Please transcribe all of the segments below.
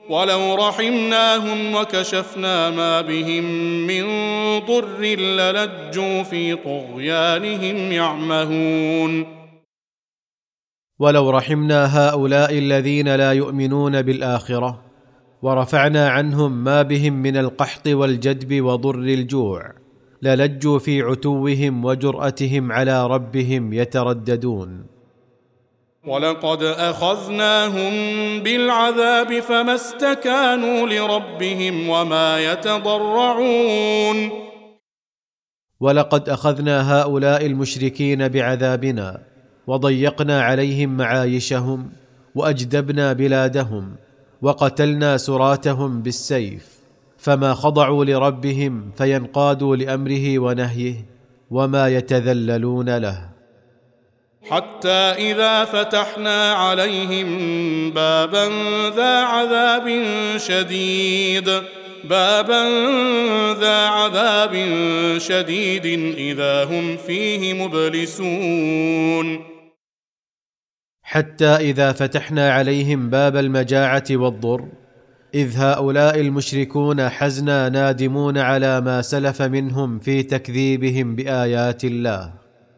ولو رحمناهم وكشفنا ما بهم من ضر للجوا في طغيانهم يعمهون. ولو رحمنا هؤلاء الذين لا يؤمنون بالآخرة ورفعنا عنهم ما بهم من القحط والجدب وضر الجوع للجوا في عتوهم وجرأتهم على ربهم يترددون. ولقد أخذناهم بالعذاب فما استكانوا لربهم وما يتضرعون. ولقد أخذنا هؤلاء المشركين بعذابنا وضيقنا عليهم معايشهم وأجدبنا بلادهم وقتلنا سراتهم بالسيف، فما خضعوا لربهم فينقادوا لأمره ونهيه وما يتذللون له. حتى إذا فتحنا عليهم بابا ذا عذاب شديد إذا هم فيه مبلسون. حتى إذا فتحنا عليهم باب المجاعة والضر إذ هؤلاء المشركون حزنا نادمون على ما سلف منهم في تكذيبهم بآيات الله.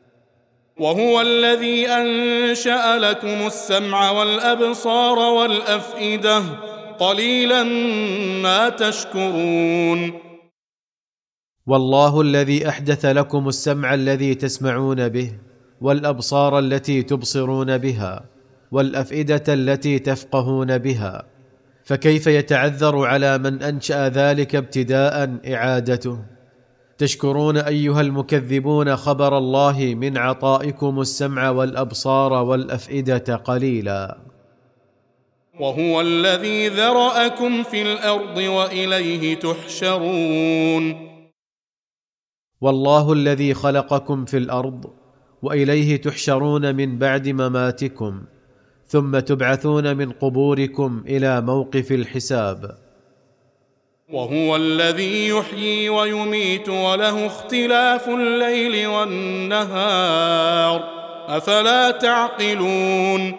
وهو الذي أنشأ لكم السمع والأبصار والأفئدة قليلا ما تشكرون. والله الذي أحدث لكم السمع الذي تسمعون به والأبصار التي تبصرون بها والأفئدة التي تفقهون بها، فكيف يتعذر على من أنشأ ذلك ابتداء إعادته؟ تشكرون أيها المكذبون خبر الله من عطائكم السمع والأبصار والأفئدة قليلا. وهو الذي ذرأكم في الأرض وإليه تحشرون. والله الذي خلقكم في الأرض وإليه تحشرون من بعد مماتكم ثم تبعثون من قبوركم إلى موقف الحساب. وهو الذي يحيي ويميت وله اختلاف الليل والنهار أفلا تعقلون.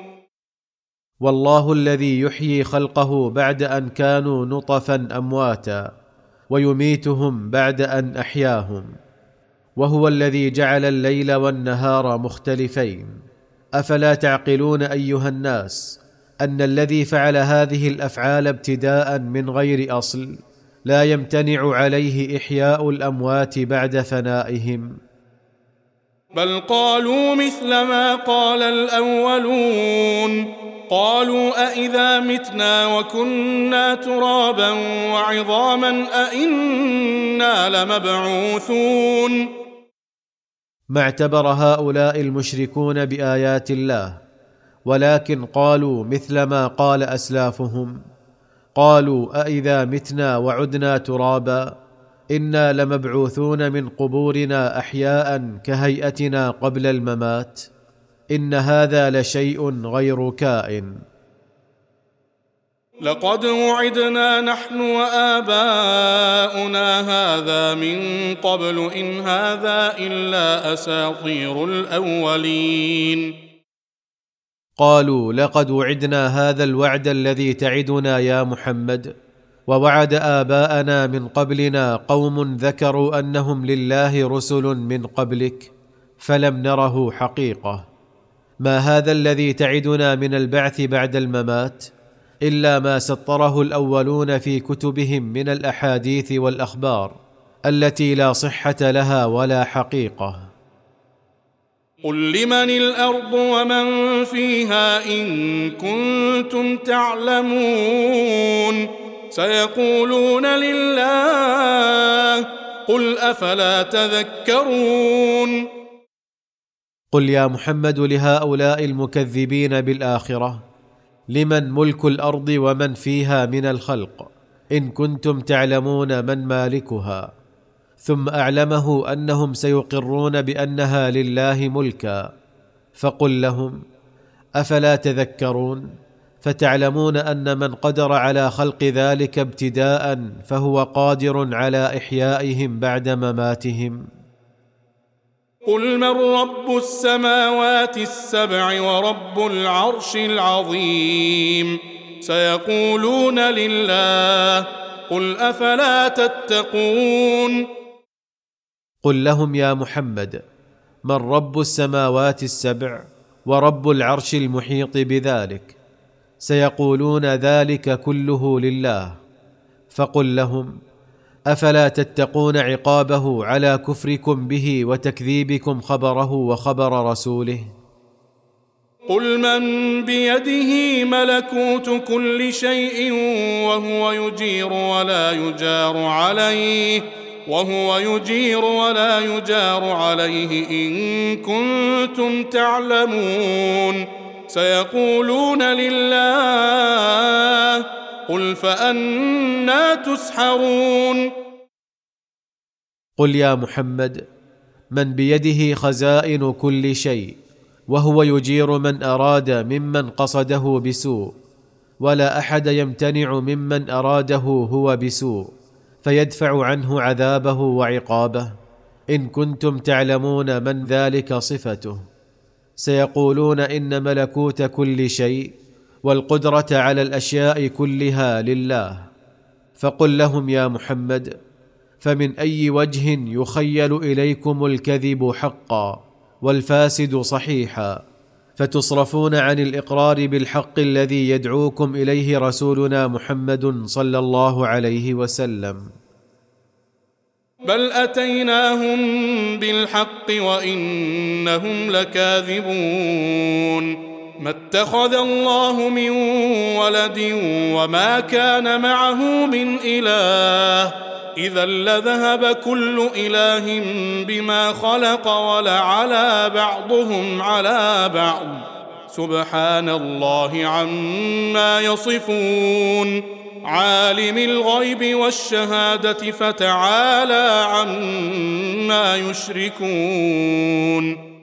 والله الذي يحيي خلقه بعد أن كانوا نطفا أمواتا ويميتهم بعد أن أحياهم، وهو الذي جعل الليل والنهار مختلفين. أفلا تعقلون أيها الناس أن الذي فعل هذه الأفعال ابتداء من غير أصل لا يمتنع عليه إحياء الأموات بعد فنائهم؟ بل قالوا مثل ما قال الأولون قالوا أإذا متنا وكنا ترابا وعظاما أإنا لمبعوثون. ما اعتبر هؤلاء المشركون بآيات الله، ولكن قالوا مثل ما قال أسلافهم، قالوا أإذا متنا وعدنا ترابا إنا لمبعوثون من قبورنا أحياء كهيئتنا قبل الممات، إن هذا لشيء غير كائن. لقد وعدنا نحن وآباؤنا هذا من قبل إن هذا إلا أساطير الأولين. قالوا لقد وعدنا هذا الوعد الذي تعدنا يا محمد، ووعد آباءنا من قبلنا قوم ذكروا أنهم لله رسل من قبلك فلم نره حقيقة. ما هذا الذي تعدنا من البعث بعد الممات إلا ما سطره الأولون في كتبهم من الأحاديث والأخبار التي لا صحة لها ولا حقيقة. قل لمن الأرض ومن فيها إن كنتم تعلمون سيقولون لله قل أفلا تذكرون. قل يا محمد لهؤلاء المكذبين بالآخرة لمن ملك الأرض ومن فيها من الخلق إن كنتم تعلمون من مالكها، ثم أعلمه أنهم سيقرون بأنها لله ملكا، فقل لهم أفلا تذكرون، فتعلمون أن من قدر على خلق ذلك ابتداء فهو قادر على إحيائهم بعد مماتهم. قل من رب السماوات السبع ورب العرش العظيم سيقولون لله قل أفلا تتقون قل لهم يا محمد: من رب السماوات السبع ورب العرش المحيط بذلك؟ سيقولون ذلك كله لله. فقل لهم: أفلا تتقون عقابه على كفركم به وتكذيبكم خبره وخبر رسوله؟ قل من بيده ملكوت كل شيء وهو يجير ولا يجار عليه إن كنتم تعلمون. سيقولون لله قل فأنى تسحرون قل يا محمد: من بيده خزائن كل شيء وهو يجير من أراد ممن قصده بسوء، ولا أحد يمتنع ممن أراده هو بسوء، فيدفع عنه عذابه وعقابه، إن كنتم تعلمون من ذلك صفته. سيقولون إن ملكوت كل شيء والقدرة على الأشياء كلها لله. فقل لهم يا محمد: فمن أي وجه يخيل إليكم الكذب حقا والفاسد صحيحا، فتصرفون عن الإقرار بالحق الذي يدعوكم إليه رسولنا محمد صلى الله عليه وسلم؟ بل أتيناهم بالحق وإنهم لكاذبون. ما اتخذ الله من ولد وما كان معه من إله، إذا لذهب كل إله بما خلق ولعلى بعضهم على بعض، سبحان الله عما يصفون. عالم الغيب والشهادة فتعالى عما يشركون.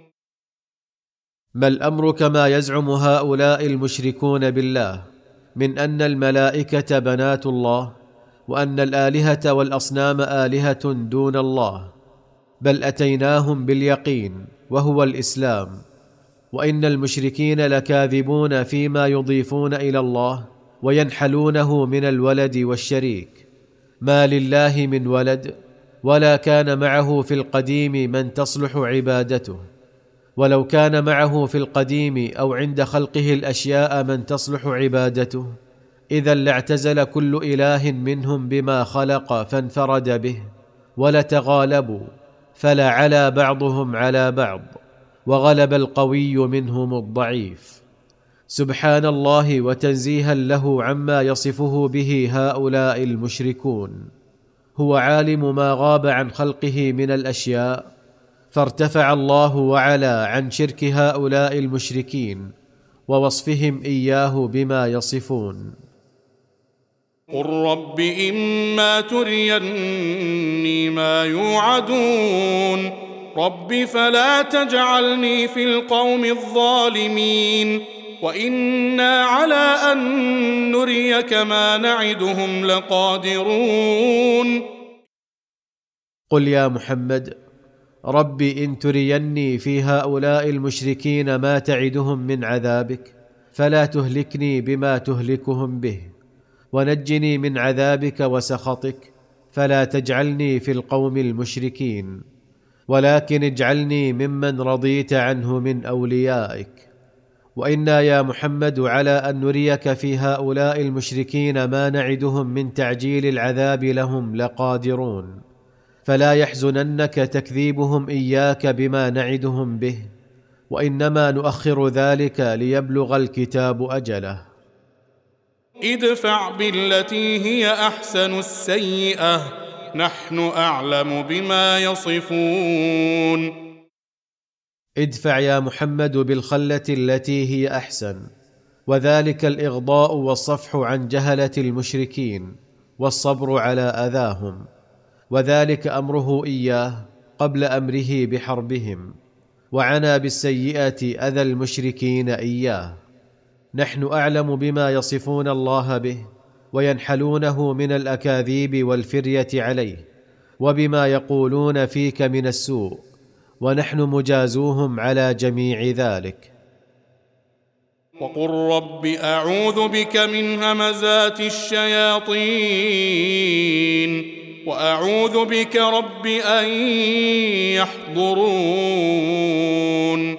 ما الأمر كما يزعم هؤلاء المشركون بالله من أن الملائكة بنات الله، وأن الآلهة والأصنام آلهة دون الله، بل أتيناهم باليقين وهو الإسلام. وإن المشركين لكاذبون فيما يضيفون إلى الله وينحلونه من الولد والشريك. ما لله من ولد، ولا كان معه في القديم من تصلح عبادته، ولو كان معه في القديم أو عند خلقه الأشياء من تصلح عبادته، إذا لاعتزل كل إله منهم بما خلق فانفرد به، ولتغالبوا، فلا على بعضهم على بعض، وغلب القوي منهم الضعيف. سبحان الله وتنزيها له عما يصفه به هؤلاء المشركون. هو عالم ما غاب عن خلقه من الأشياء، فارتفع الله وعلا عن شرك هؤلاء المشركين ووصفهم إياه بما يصفون. قل رب إما تريني ما يوعدون رب فلا تجعلني في القوم الظالمين، وإنا على أن نريك ما نعدهم لقادرون. قل يا محمد: رب إن تريني في هؤلاء المشركين ما تعدهم من عذابك فلا تهلكني بما تهلكهم به، ونجني من عذابك وسخطك، فلا تجعلني في القوم المشركين، ولكن اجعلني ممن رضيت عنه من أوليائك. وإنا يا محمد على أن نريك في هؤلاء المشركين ما نعدهم من تعجيل العذاب لهم لقادرون، فلا يحزننك تكذيبهم إياك بما نعدهم به، وإنما نؤخر ذلك ليبلغ الكتاب أجله. ادفع بالتي هي أحسن السيئة نحن أعلم بما يصفون. ادفع يا محمد بالخلة التي هي أحسن، وذلك الإغضاء والصفح عن جهلة المشركين والصبر على أذاهم، وذلك أمره إياه قبل أمره بحربهم، وعنى بالسيئة أذى المشركين إياه. نحن أعلم بما يصفون الله به وينحلونه من الأكاذيب والفرية عليه، وبما يقولون فيك من السوء، ونحن مجازوهم على جميع ذلك. وقل رب أعوذ بك من همزات الشياطين وأعوذ بك رب أن يحضرون.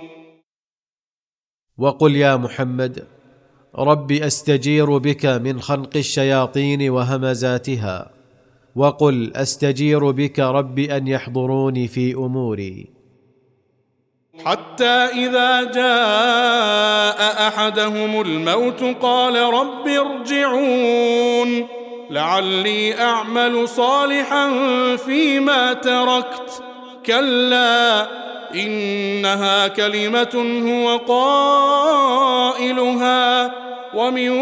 وقل يا محمد رب أستجير بك من خنق الشياطين وهمزاتها، وقل أستجير بك رب أن يحضروني في أموري. حتى إذا جاء أحدهم الموت قال رب ارجعون لعلي أعمل صالحا فيما تركت كلا إنها كلمة هو قائلها ومن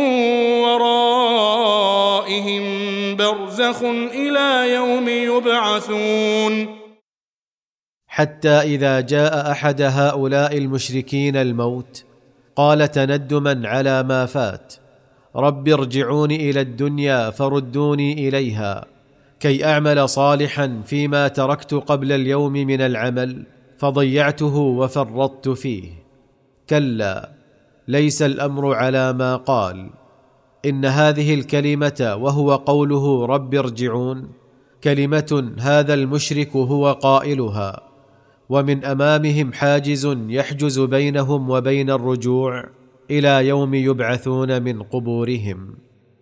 ورائهم برزخ إلى يوم يبعثون. حتى إذا جاء أحد هؤلاء المشركين الموت قال تندما على ما فات رب ارجعوني إلى الدنيا فردوني إليها كي أعمل صالحا فيما تركت قبل اليوم من العمل فضيعته وفرطت فيه. كلا ليس الأمر على ما قال، إن هذه الكلمة وهو قوله رب ارجعون كلمة هذا المشرك هو قائلها، ومن أمامهم حاجز يحجز بينهم وبين الرجوع إلى يوم يبعثون من قبورهم.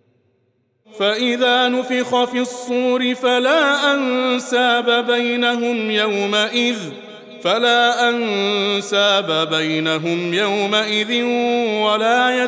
فإذا نفخ في الصور فلا أنساب بينهم يومئذ ولا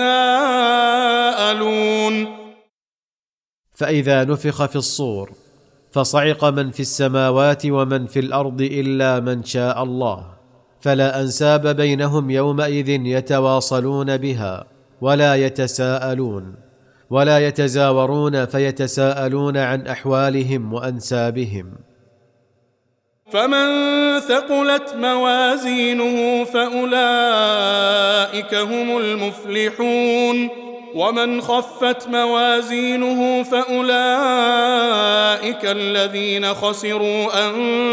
يتساءلون. فإذا نفخ في الصور فصعق من في السماوات ومن في الأرض إلا من شاء الله، فلا أنساب بينهم يومئذ يتواصلون بها ولا يتساءلون ولا يتزاورون فيتساءلون عن أحوالهم وأنسابهم. فمن ثقلت موازينه فأولئك هم المفلحون ومن خفت موازينه فأولئك الذين خسروا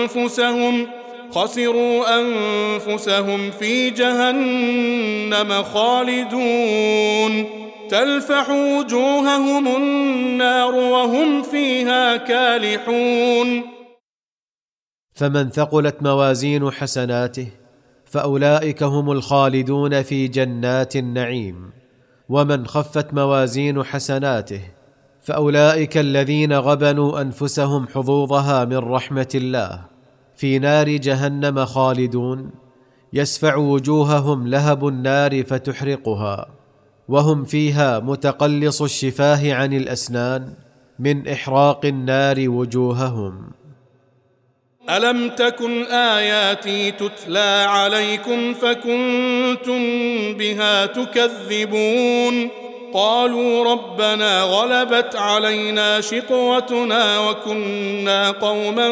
أنفسهم في جهنم خالدون تلفح وجوههم النار وهم فيها كالحون. فمن ثقلت موازين حسناته فأولئك هم الخالدون في جنات النعيم، ومن خفت موازين حسناته فأولئك الذين غبنوا أنفسهم حظوظها من رحمة الله في نار جهنم خالدون يسفع وجوههم لهب النار فتحرقها، وهم فيها متقلص الشفاه عن الأسنان من إحراق النار وجوههم. ألم تكن آياتي تتلى عليكم فكنتم بها تكذبون قالوا ربنا غلبت علينا شقوتنا وكنا قوما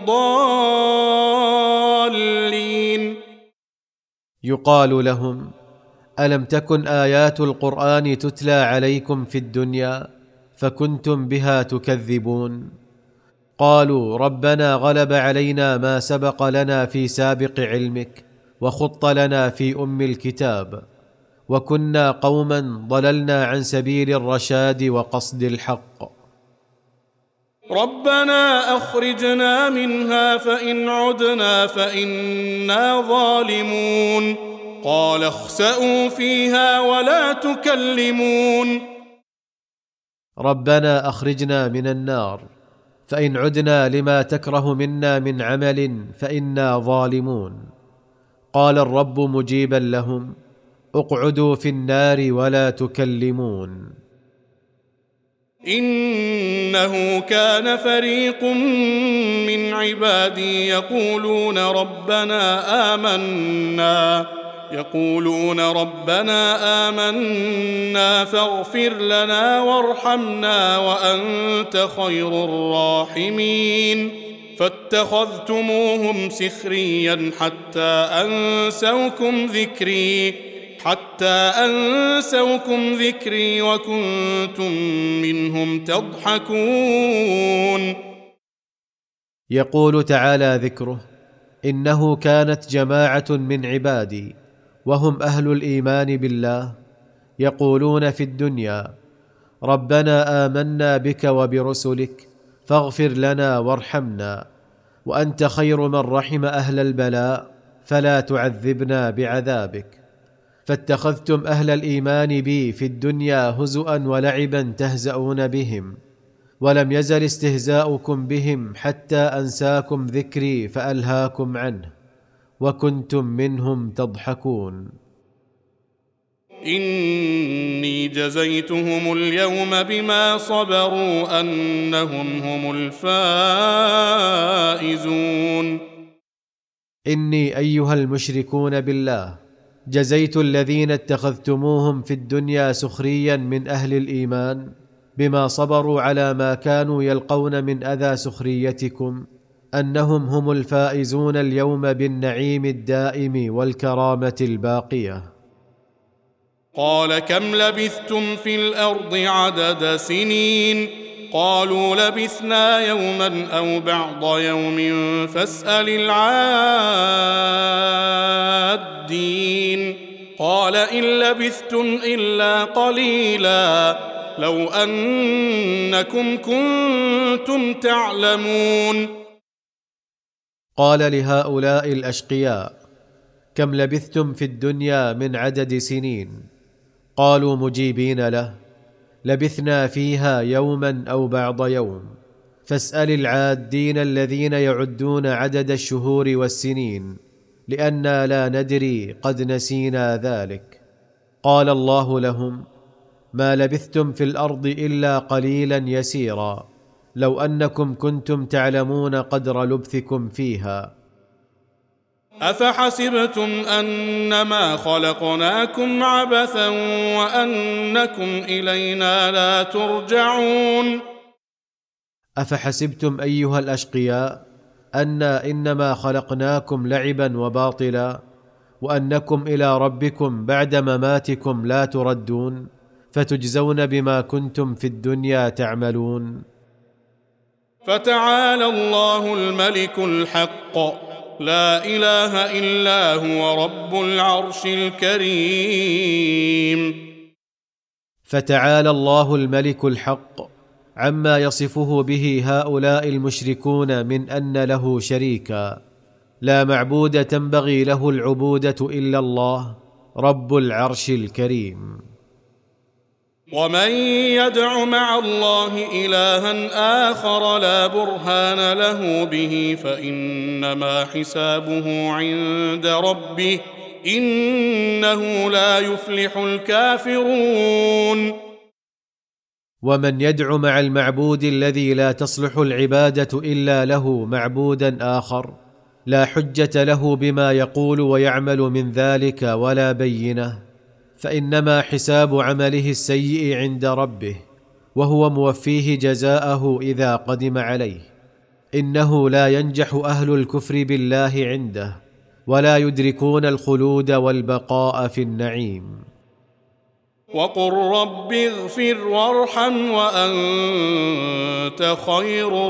ضالين. يقال لهم ألم تكن آيات القرآن تتلى عليكم في الدنيا فكنتم بها تكذبون؟ قالوا ربنا غلب علينا ما سبق لنا في سابق علمك وخط لنا في أم الكتاب وكنا قوما ضللنا عن سبيل الرشاد وقصد الحق. ربنا أخرجنا منها فإن عدنا فإنا ظالمون قال اخسئوا فيها ولا تكلمون. ربنا أخرجنا من النار فإن عدنا لما تكره منا من عمل فإنا ظالمون. قال الرب مجيبا لهم اقعدوا في النار ولا تكلمون. إنه كان فريق من عبادي يقولون ربنا آمنا فاغفر لنا وارحمنا وأنت خير الراحمين فاتخذتموهم سخريا حتى أنسوكم ذكري وكنتم منهم تضحكون. يقول تعالى ذكره إنه كانت جماعة من عبادي وهم أهل الإيمان بالله يقولون في الدنيا: ربنا آمنا بك وبرسلك فاغفر لنا وارحمنا، وأنت خير من رحم أهل البلاء فلا تعذبنا بعذابك. فاتخذتم أهل الإيمان بي في الدنيا هزؤا ولعبا تهزؤون بهم، ولم يزل استهزاؤكم بهم حتى أنساكم ذكري فألهاكم عنه، وكنتم منهم تضحكون. إني جزيتهم اليوم بما صبروا أنهم هم الفائزون. إني أيها المشركون بالله جزيت الذين اتخذتموهم في الدنيا سخريا من أهل الإيمان بما صبروا على ما كانوا يلقون من أذى سخريتكم أنهم هم الفائزون اليوم بالنعيم الدائم والكرامة الباقية. قال كم لبثتم في الأرض عدد سنين؟ قالوا لبثنا يوما أو بعض يوم فاسأل العادين. قال إن لبثتم إلا قليلا لو أنكم كنتم تعلمون. قال لهؤلاء الأشقياء: كم لبثتم في الدنيا من عدد سنين؟ قالوا مجيبين له: لبثنا فيها يوما أو بعض يوم، فاسأل العادين الذين يعدون عدد الشهور والسنين، لأننا لا ندري قد نسينا ذلك. قال الله لهم: ما لبثتم في الأرض إلا قليلا يسيرا، لو أنكم كنتم تعلمون قدر لبثكم فيها. أفحسبتم أنما خلقناكم عبثا وأنكم إلينا لا ترجعون. أفحسبتم أيها الأشقياء أنا إنما خلقناكم لعبا وباطلا، وأنكم إلى ربكم بعد مماتكم لا تردون، فتجزون بما كنتم في الدنيا تعملون. فتعالى الله الملك الحق لا إله إلا هو رب العرش الكريم. فتعالى الله الملك الحق عما يصفه به هؤلاء المشركون من أن له شريكا، لا معبود تنبغي له العبودة إلا الله رب العرش الكريم. ومن يدع مع الله إلها آخر لا برهان له به فإنما حسابه عند ربه إنه لا يفلح الكافرون. ومن يدع مع المعبود الذي لا تصلح العبادة إلا له معبودا آخر لا حجة له بما يقول ويعمل من ذلك ولا بينة، فإنما حساب عمله السيء عند ربه، وهو موفيه جزاءه إذا قدم عليه. إنه لا ينجح أهل الكفر بالله عنده، ولا يدركون الخلود والبقاء في النعيم. وقل رب اغفر وارحم وأنت خير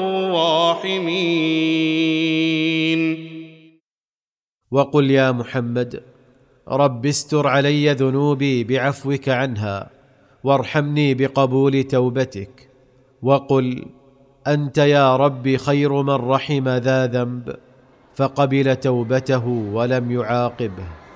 الراحمين. وقل يا محمد: رب استر علي ذنوبي بعفوك عنها، وارحمني بقبول توبتك. وقل: أنت يا رب خير من رحم ذا ذنب، فقبل توبته ولم يعاقبه.